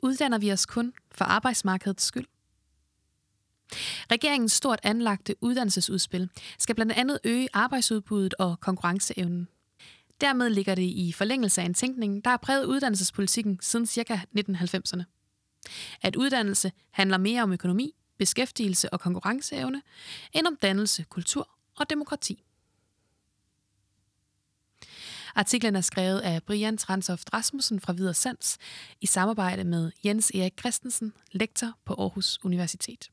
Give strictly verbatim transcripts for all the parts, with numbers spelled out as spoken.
uddanner vi os kun for arbejdsmarkedets skyld? Regeringens stort anlagte uddannelsesudspil skal blandt andet øge arbejdsudbuddet og konkurrenceevnen. Dermed ligger det i forlængelse af en tænkning, der har præget uddannelsespolitikken siden ca. nitten halvfemserne. At uddannelse handler mere om økonomi, beskæftigelse og konkurrenceevne, end om dannelse, kultur og demokrati. Artiklen er skrevet af Brian Transoft Rasmussen fra Videre Sans i samarbejde med Jens Erik Christensen, lektor på Aarhus Universitet.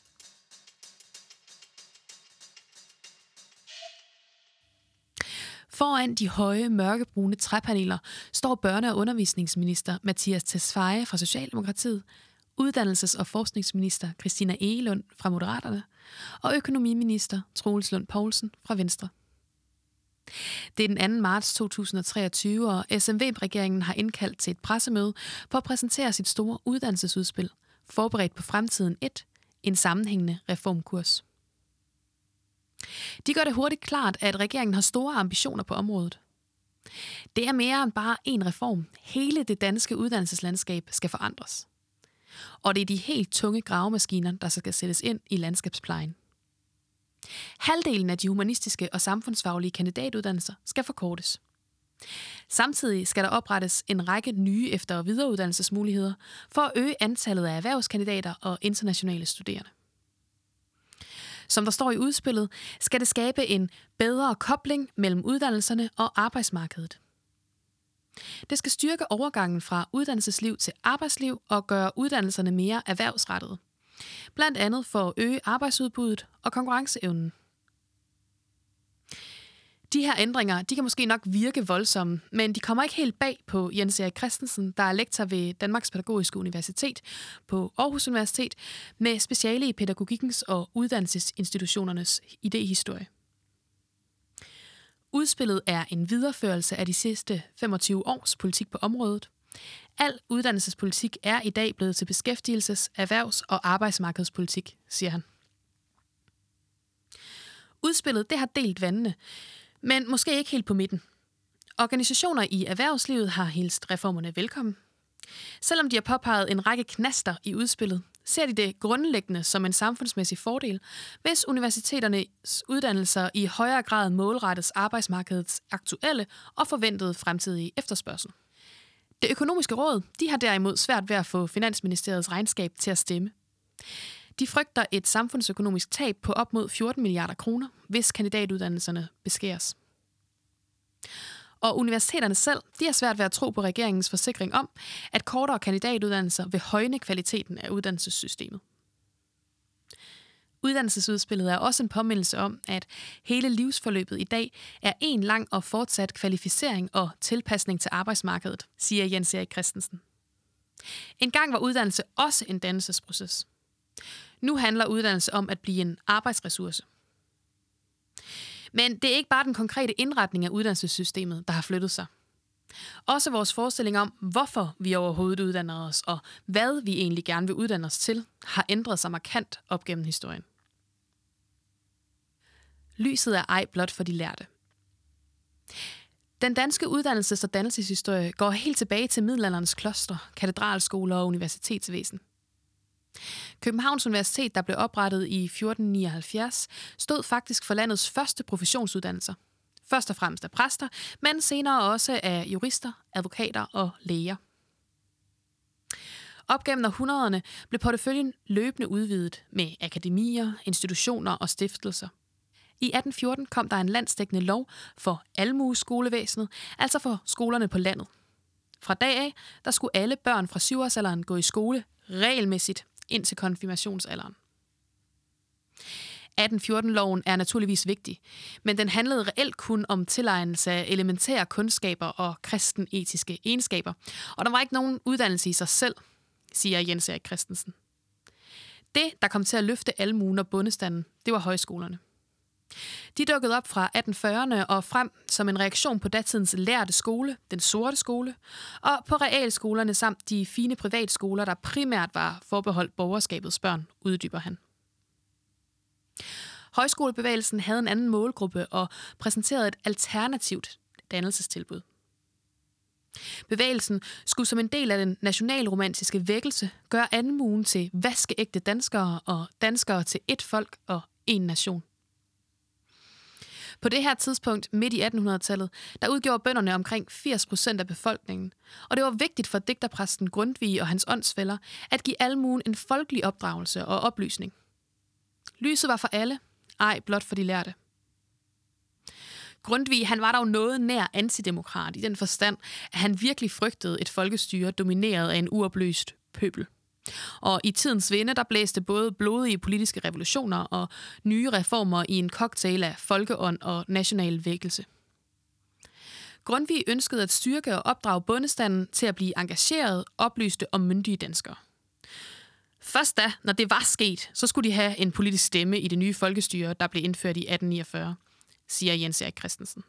Foran de høje, mørkebrune træpaneler står børne- og undervisningsminister Mattias Tesfaye fra Socialdemokratiet, uddannelses- og forskningsminister Christina Egelund fra Moderaterne og økonomiminister Troels Lund Poulsen fra Venstre. Det er den anden marts to tusind og treogtyve, og S M V-regeringen har indkaldt til et pressemøde for at præsentere sit store uddannelsesudspil, Forberedt på fremtiden et, en sammenhængende reformkurs. De gør det hurtigt klart, at regeringen har store ambitioner på området. Det er mere end bare en reform. Hele det danske uddannelseslandskab skal forandres. Og det er de helt tunge gravemaskiner, der skal sættes ind i landskabsplejen. Halvdelen af de humanistiske og samfundsfaglige kandidatuddannelser skal forkortes. Samtidig skal der oprettes en række nye efter- og videreuddannelsesmuligheder for at øge antallet af erhvervskandidater og internationale studerende. Som der står i udspillet, skal det skabe en bedre kobling mellem uddannelserne og arbejdsmarkedet. Det skal styrke overgangen fra uddannelsesliv til arbejdsliv og gøre uddannelserne mere erhvervsrettede. Blandt andet for at øge arbejdsudbuddet og konkurrenceevnen. De her ændringer, de kan måske nok virke voldsomme, men de kommer ikke helt bag på Jens Erik Christensen, der er lektor ved Danmarks Pædagogiske Universitet på Aarhus Universitet med speciale i pædagogikkens og uddannelsesinstitutionernes idéhistorie. Udspillet er en videreførelse af de sidste femogtyve års politik på området. Al uddannelsespolitik er i dag blevet til beskæftigelses-, erhvervs- og arbejdsmarkedspolitik, siger han. Udspillet det har delt vandene, men måske ikke helt på midten. Organisationer i erhvervslivet har hilst reformerne velkommen. Selvom de har påpeget en række knaster i udspillet, ser de det grundlæggende som en samfundsmæssig fordel, hvis universiteternes uddannelser i højere grad målrettes arbejdsmarkedets aktuelle og forventede fremtidige efterspørgsel. Det økonomiske råd de har derimod svært ved at få Finansministeriets regnskab til at stemme. De frygter et samfundsøkonomisk tab på op mod fjorten milliarder kroner, hvis kandidatuddannelserne beskæres. Og universiteterne selv de har svært ved at tro på regeringens forsikring om, at kortere kandidatuddannelser vil højne kvaliteten af uddannelsessystemet. Uddannelsesudspillet er også en påmindelse om, at hele livsforløbet i dag er en lang og fortsat kvalificering og tilpasning til arbejdsmarkedet, siger Jens Erik Christensen. En gang var uddannelse også en dannelsesproces. Nu handler uddannelse om at blive en arbejdsressource. Men det er ikke bare den konkrete indretning af uddannelsessystemet, der har flyttet sig. Også vores forestilling om, hvorfor vi overhovedet uddanner os, og hvad vi egentlig gerne vil uddanne os til, har ændret sig markant op gennem historien. Lyset er ej blot for de lærte. Den danske uddannelses- og dannelseshistorie går helt tilbage til middelalderens kloster, katedralskoler og universitetsvæsen. Københavns Universitet, der blev oprettet i fjorten nioghalvfjerds, stod faktisk for landets første professionsuddannelser. Først og fremmest af præster, men senere også af jurister, advokater og læger. Op gennem århundrederne blev porteføljen løbende udvidet med akademier, institutioner og stiftelser. I atten fjorten kom der en landsdækkende lov for almueskolevæsenet, altså for skolerne på landet. Fra dag af, der skulle alle børn fra syvårsalderen gå i skole regelmæssigt indtil konfirmationsalderen. atten fjorten-loven er naturligvis vigtig, men den handlede reelt kun om tilegnelse af elementære kundskaber og kristenetiske egenskaber, og der var ikke nogen uddannelse i sig selv, siger Jens Erik Christensen. Det, der kom til at løfte almuen og bondestanden, det var højskolerne. De dukkede op fra atten fyrrerne og frem som en reaktion på datidens lærde skole, den sorte skole, og på realskolerne samt de fine privatskoler, der primært var forbeholdt borgerskabets børn, uddyber han. Højskolebevægelsen havde en anden målgruppe og præsenterede et alternativt dannelsestilbud. Bevægelsen skulle som en del af den nationalromantiske vækkelse gøre almuen til vaskeægte danskere og danskere til ét folk og én nation. På det her tidspunkt, midt i attenhundredetallet, der udgjorde bønderne omkring firs procent af befolkningen, og det var vigtigt for digterpræsten Grundtvig og hans åndsfæller at give almuen en folkelig opdragelse og oplysning. Lyset var for alle, ej blot for de lærte. Grundtvig han var dog noget nær antidemokrat i den forstand, at han virkelig frygtede et folkestyre domineret af en uopløst pøbel. Og i tidens vinde, der blæste både blodige politiske revolutioner og nye reformer i en cocktail af folkeånd og national vækkelse. Grundtvig ønskede at styrke og opdrage bondestanden til at blive engageret, oplyste og myndige danskere. Først da, når det var sket, så skulle de have en politisk stemme i det nye folkestyre, der blev indført i atten niogfyrre, siger Jens Erik Christensen.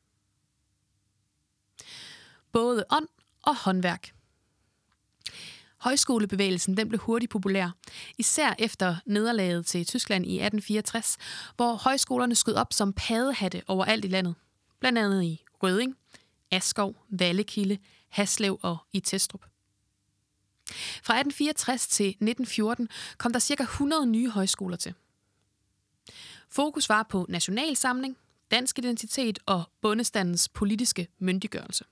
Både ånd og håndværk. Højskolebevægelsen den blev hurtigt populær, især efter nederlaget til Tyskland i atten fireogtres, hvor højskolerne skød op som paddehatte overalt i landet, blandt andet i Rødding, Askov, Vallekilde, Haslev og i Testrup. Fra atten fireogtres til nitten fjorten kom der ca. hundrede nye højskoler til. Fokus var på nationalsamling, dansk identitet og bondestandens politiske myndiggørelse.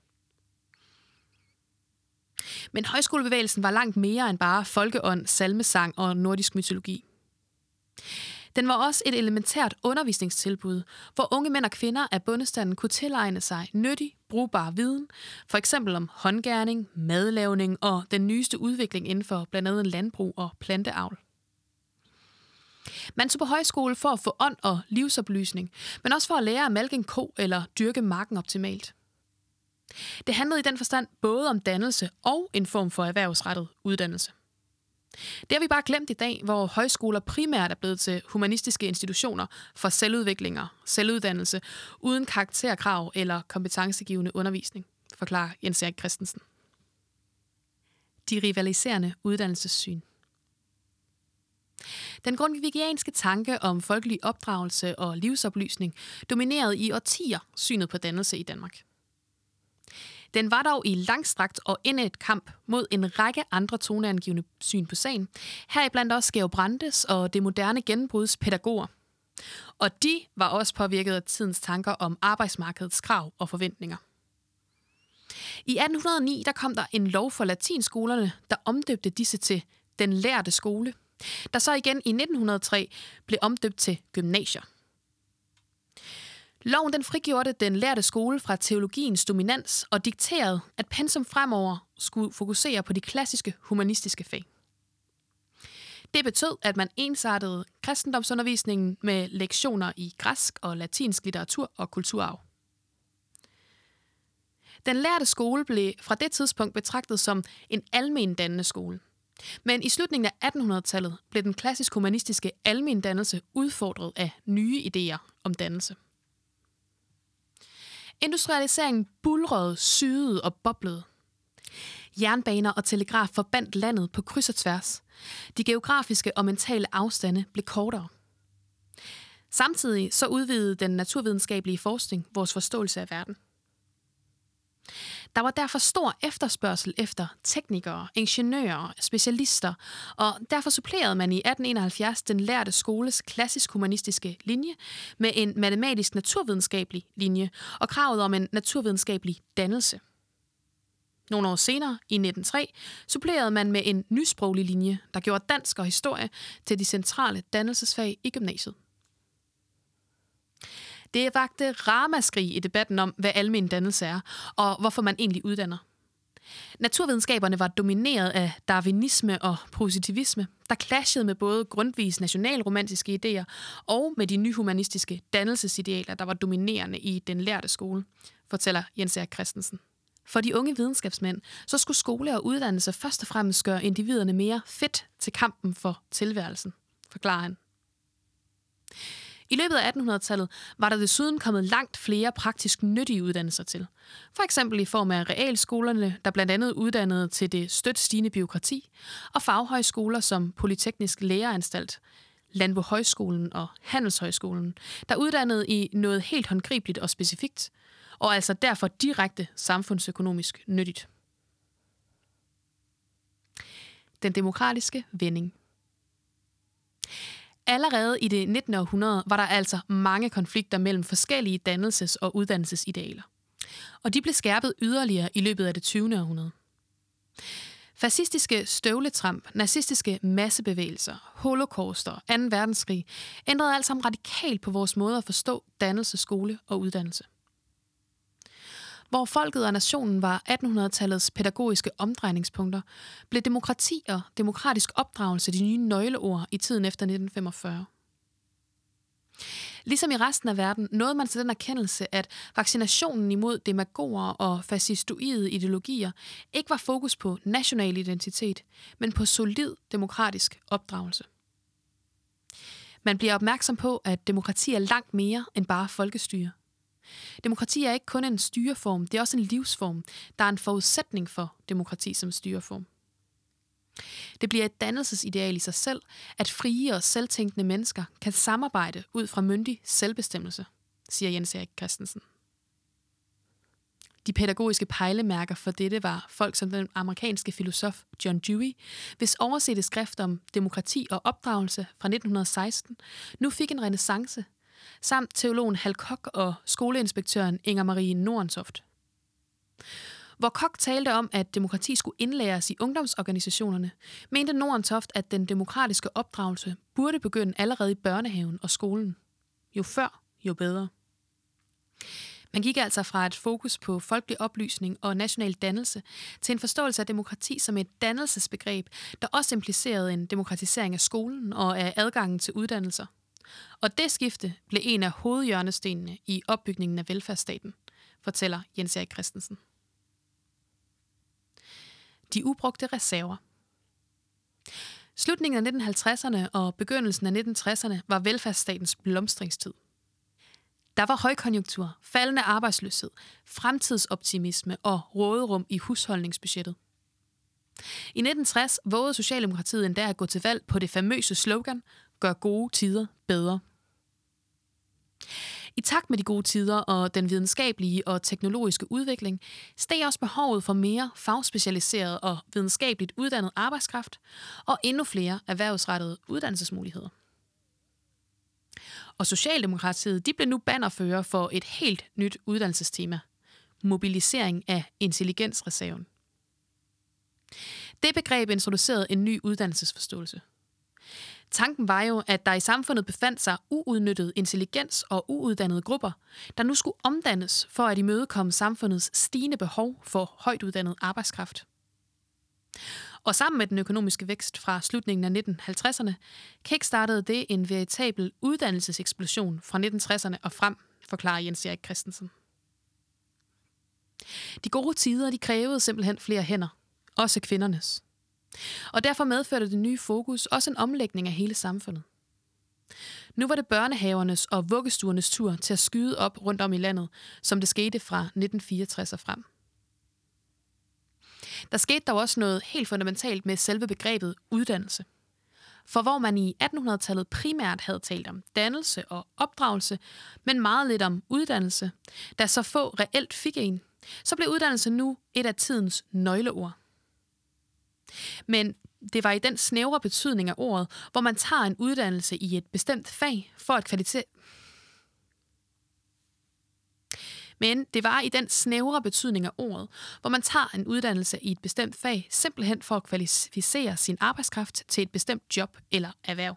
Men højskolebevægelsen var langt mere end bare folkeånd, salmesang og nordisk mytologi. Den var også et elementært undervisningstilbud, hvor unge mænd og kvinder af bondestanden kunne tilegne sig nyttig, brugbar viden, for eksempel om håndgerning, madlavning og den nyeste udvikling inden for blandt andet landbrug og planteavl. Man tog på højskole for at få ånd og livsoplysning, men også for at lære at malke en ko eller dyrke marken optimalt. Det handlede i den forstand både om dannelse og en form for erhvervsrettet uddannelse. Det har vi bare glemt i dag, hvor højskoler primært er blevet til humanistiske institutioner for selvudviklinger, selvuddannelse, uden karakterkrav eller kompetencegivende undervisning, forklarer Jens Erik Christensen. De rivaliserende uddannelsessyn. Den grundtvigianske tanke om folkelig opdragelse og livsoplysning dominerede i årtier synet på dannelse i Danmark. Den var dog i langstrakt og indædt kamp mod en række andre toneangivende syn på sagen, heriblandt også Georg Brandes og det moderne gennembruds pædagoger. Og de var også påvirket af tidens tanker om arbejdsmarkedets krav og forventninger. I atten hundrede og ni der kom der en lov for latinskolerne, der omdøbte disse til den lærte skole, der så igen i nitten hundrede og tre blev omdøbt til gymnasier. Loven den frigjorde den lærte skole fra teologiens dominans og dikterede, at pensum fremover skulle fokusere på de klassiske humanistiske fag. Det betød, at man ensartede kristendomsundervisningen med lektioner i græsk og latinsk litteratur og kulturarv. Den lærte skole blev fra det tidspunkt betragtet som en almendannende skole. Men i slutningen af attenhundredetallet blev den klassisk humanistiske almendannelse udfordret af nye idéer om dannelse. Industrialiseringen bulrede, syede og boblede. Jernbaner og telegraf forbandt landet på kryds og tværs. De geografiske og mentale afstande blev kortere. Samtidig så udvidede den naturvidenskabelige forskning vores forståelse af verden. Der var derfor stor efterspørgsel efter teknikere, ingeniører, specialister, og derfor supplerede man i atten enoghalvfjerds den lærte skoles klassisk-humanistiske linje med en matematisk-naturvidenskabelig linje og kravet om en naturvidenskabelig dannelse. Nogle år senere, i nitten hundrede og tre, supplerede man med en nysproglig linje, der gjorde dansk og historie til de centrale dannelsesfag i gymnasiet. Det vagte ramaskrig i debatten om, hvad almen dannelse er, og hvorfor man egentlig uddanner. Naturvidenskaberne var domineret af darwinisme og positivisme, der clashede med både Grundtvigs nationalromantiske idéer og med de nyhumanistiske dannelsesidealer, der var dominerende i den lærte skole, fortæller Jens Erik Christensen. For de unge videnskabsmænd, så skulle skole og uddannelse først og fremmest gøre individerne mere fit til kampen for tilværelsen, forklarer han. I løbet af attenhundredetallet var der desuden kommet langt flere praktisk nyttige uddannelser til. For eksempel i form af realskolerne, der blandt andet uddannede til det støt stigende bureaukrati, og faghøjskoler som Polyteknisk Læreanstalt, Landbohøjskolen og Handelshøjskolen, der uddannede i noget helt håndgribeligt og specifikt, og altså derfor direkte samfundsøkonomisk nyttigt. Den demokratiske vending. Allerede i det nittende århundrede var der altså mange konflikter mellem forskellige dannelses- og uddannelsesidealer. Og de blev skærpet yderligere i løbet af det tyvende århundrede. Fascistiske støvletramp, nazistiske massebevægelser, holocauster, anden verdenskrig ændrede alt sammen radikalt på vores måde at forstå dannelse, skole og uddannelse. Hvor folket og nationen var attenhundredetallets pædagogiske omdrejningspunkter, blev demokrati og demokratisk opdragelse de nye nøgleord i tiden efter nitten femogfyrre. Ligesom i resten af verden nåede man til den erkendelse, at vaccinationen imod demagoger og fascistoide ideologier ikke var fokus på national identitet, men på solid demokratisk opdragelse. Man bliver opmærksom på, at demokrati er langt mere end bare folkestyre. Demokrati er ikke kun en styreform, det er også en livsform, der er en forudsætning for demokrati som styreform. Det bliver et dannelsesideal i sig selv, at frie og selvtænkende mennesker kan samarbejde ud fra myndig selvbestemmelse, siger Jens Erik Christensen. De pædagogiske pejlemærker for dette var folk som den amerikanske filosof John Dewey, hvis oversette skrift om demokrati og opdragelse fra nitten seksten nu fik en renæssance, samt teologen Hal Koch og skoleinspektøren Inger Marie Nordentoft. Hvor Koch talte om, at demokrati skulle indlæres i ungdomsorganisationerne, mente Nordentoft, at den demokratiske opdragelse burde begynde allerede i børnehaven og skolen. Jo før, jo bedre. Man gik altså fra et fokus på folkelig oplysning og national dannelse til en forståelse af demokrati som et dannelsesbegreb, der også implicerede en demokratisering af skolen og af adgangen til uddannelser. Og det skifte blev en af hovedhjørnestenene i opbygningen af velfærdsstaten, fortæller Jens Erik Christensen. De ubrugte reserver. Slutningen af nitten halvtredserne og begyndelsen af nitten tresserne var velfærdsstatens blomstringstid. Der var højkonjunktur, faldende arbejdsløshed, fremtidsoptimisme og råderum i husholdningsbudgettet. I nitten tres vågede Socialdemokratiet endda at gå til valg på det famøse slogan, gør gode tider bedre. I takt med de gode tider og den videnskabelige og teknologiske udvikling, steg også behovet for mere fagspecialiseret og videnskabeligt uddannet arbejdskraft og endnu flere erhvervsrettede uddannelsesmuligheder. Og Socialdemokratiet de blev nu bannerfører for et helt nyt uddannelsestema, mobilisering af intelligensreserven. Det begreb introducerede en ny uddannelsesforståelse. Tanken var jo, at der i samfundet befandt sig uudnyttet intelligens og uuddannede grupper, der nu skulle omdannes for at imødekomme samfundets stigende behov for højt uddannet arbejdskraft. Og sammen med den økonomiske vækst fra slutningen af nitten halvtredserne, kickstartede det en veritabel uddannelseseksplosion fra nitten tresserne og frem, forklarer Jens Erik Christensen. De gode tider de krævede simpelthen flere hænder, også kvindernes. Og derfor medførte det nye fokus også en omlægning af hele samfundet. Nu var det børnehavernes og vuggestuernes tur til at skyde op rundt om i landet, som det skete fra nitten fireogtres og frem. Der skete dog også noget helt fundamentalt med selve begrebet uddannelse. For hvor man i attenhundredetallet primært havde talt om dannelse og opdragelse, men meget lidt om uddannelse, da så få reelt fik en, så blev uddannelse nu et af tidens nøgleord. Men det var i den snævre betydning af ordet, hvor man tager en uddannelse i et bestemt fag for at kvalificere. Men det var i den snævre betydning af ordet, hvor man tager en uddannelse i et bestemt fag, simpelthen for at kvalificere sin arbejdskraft til et bestemt job eller erhverv.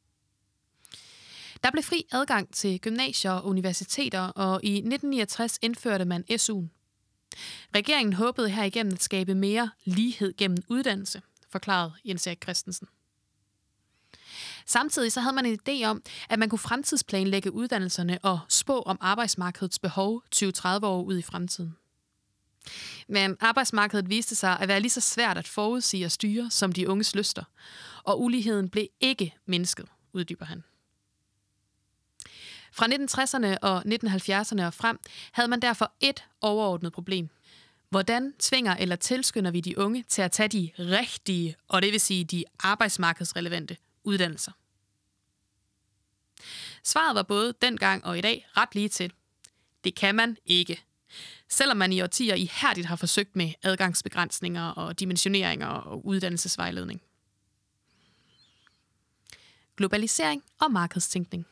Der blev fri adgang til gymnasier og universiteter, og i nitten niogtres indførte man S U'en. Regeringen håbede herigennem at skabe mere lighed gennem uddannelse, forklarede Jens Erik Christensen. Samtidig så havde man en idé om, at man kunne fremtidsplanlægge uddannelserne og spå om arbejdsmarkedets behov tyve til tredive år ud i fremtiden. Men arbejdsmarkedet viste sig at være lige så svært at forudsige og styre som de unges lyster, og uligheden blev ikke mindsket, uddyber han. Fra nitten tresserne og nitten halvfjerdserne og frem havde man derfor et overordnet problem. Hvordan tvinger eller tilskynder vi de unge til at tage de rigtige, og det vil sige de arbejdsmarkedsrelevante uddannelser? Svaret var både dengang og i dag ret lige til. Det kan man ikke. selvom man i årtier ihærdigt har forsøgt med adgangsbegrænsninger og dimensioneringer og uddannelsesvejledning. Globalisering og markedstænkning.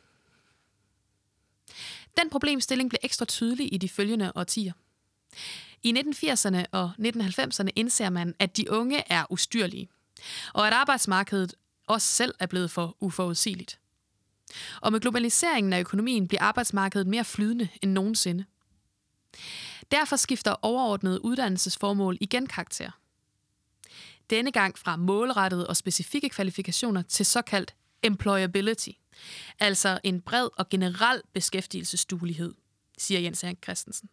Den problemstilling blev ekstra tydelig i de følgende årtier. I nitten firserne og nitten halvfemserne indser man, at de unge er ustyrlige, og at arbejdsmarkedet også selv er blevet for uforudsigeligt. Og med globaliseringen af økonomien bliver arbejdsmarkedet mere flydende end nogensinde. Derfor skifter overordnede uddannelsesformål igen karakter. Denne gang fra målrettede og specifikke kvalifikationer til såkaldt employability, altså en bred og generel beskæftigelsesduelighed, siger Jens Erik Christensen.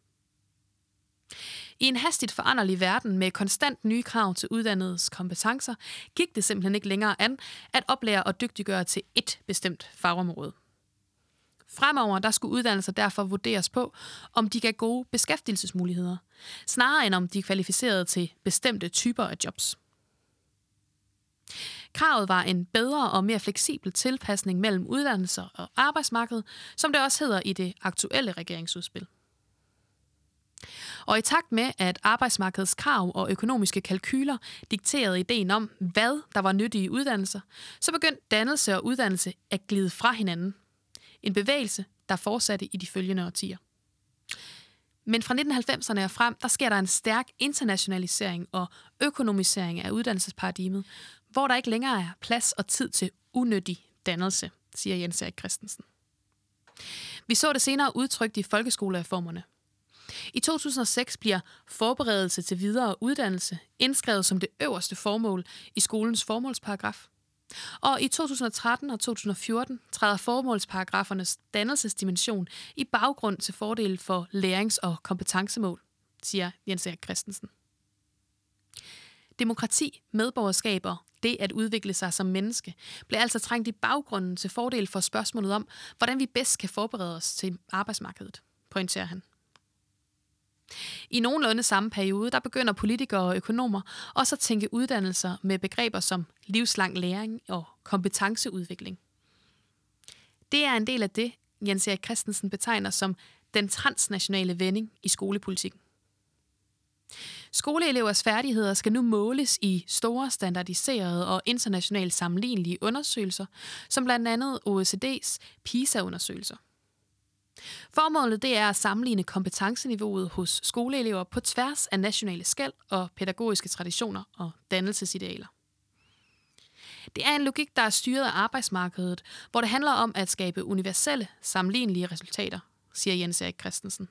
I en hastigt foranderlig verden med konstant nye krav til uddannedes kompetencer, gik det simpelthen ikke længere an at oplære og dygtiggøre til ét bestemt fagområde. Fremover der skulle uddannelser derfor vurderes på, om de gav gode beskæftigelsesmuligheder, snarere end om de kvalificerede til bestemte typer af jobs. Kravet var en bedre og mere fleksibel tilpasning mellem uddannelser og arbejdsmarked, som det også hedder i det aktuelle regeringsudspil. Og i takt med, at arbejdsmarkedets krav og økonomiske kalkyler dikterede ideen om, hvad der var nyttige uddannelser, så begyndte dannelse og uddannelse at glide fra hinanden. En bevægelse, der fortsatte i de følgende årtier. Men fra nitten halvfemserne og frem, der sker der en stærk internationalisering og økonomisering af uddannelsesparadigmet, hvor der ikke længere er plads og tid til unødig dannelse, siger Jens Erik Christensen. Vi så det senere udtrykt i folkeskolereformerne. I to tusind og seks bliver forberedelse til videre uddannelse indskrevet som det øverste formål i skolens formålsparagraf. Og i to tusind og tretten og to tusind og fjorten træder formålsparagrafernes dannelsesdimension i baggrund til fordel for lærings- og kompetencemål, siger Jens Erik Christensen. Demokrati, medborgerskab og det at udvikle sig som menneske bliver altså trængt i baggrunden til fordel for spørgsmålet om, hvordan vi bedst kan forberede os til arbejdsmarkedet, pointerer han. I nogenlunde samme periode, der begynder politikere og økonomer også at tænke uddannelser med begreber som livslang læring og kompetenceudvikling. Det er en del af det, Jens Erik Christensen betegner som den transnationale vending i skolepolitikken. Skoleelevers færdigheder skal nu måles i store, standardiserede og internationalt sammenlignelige undersøgelser, som blandt andet O E C D's PISA-undersøgelser. Formålet det er at sammenligne kompetenceniveauet hos skoleelever på tværs af nationale skel og pædagogiske traditioner og dannelsesidealer. Det er en logik, der er styret af arbejdsmarkedet, hvor det handler om at skabe universelle, sammenlignelige resultater, siger Jens Erik Christensen.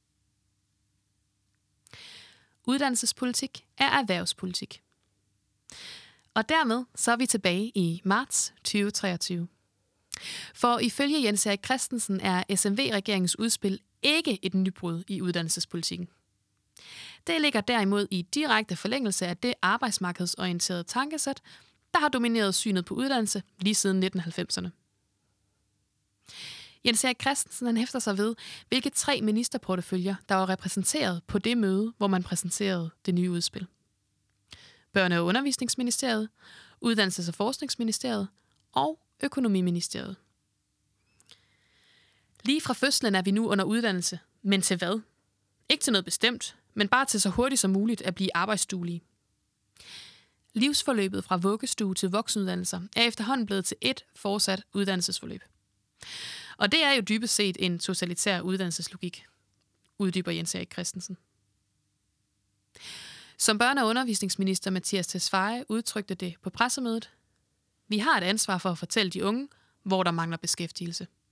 Uddannelsespolitik er erhvervspolitik. Og dermed så er vi tilbage i marts tyve treogtyve. For ifølge Jens Erik Christensen er S M V-regeringens udspil ikke et nybrud i uddannelsespolitikken. Det ligger derimod i direkte forlængelse af det arbejdsmarkedsorienterede tankesæt, der har domineret synet på uddannelse lige siden nitten halvfemserne. Jens Erik Christensen han hæfter sig ved, hvilke tre ministerporteføljer, der var repræsenteret på det møde, hvor man præsenterede det nye udspil. Børne- og Undervisningsministeriet, Uddannelses- og Forskningsministeriet og Økonomiministeriet. Lige fra fødslen er vi nu under uddannelse, men til hvad? Ikke til noget bestemt, men bare til så hurtigt som muligt at blive arbejdsduelige. Livsforløbet fra vuggestue til voksenuddannelser er efterhånden blevet til et fortsat uddannelsesforløb. Og det er jo dybest set en totalitær uddannelseslogik, uddyber Jens Erik Christensen. Som børne- og undervisningsminister Mattias Tesfaye udtrykte det på pressemødet: Vi har et ansvar for at fortælle de unge, hvor der mangler beskæftigelse.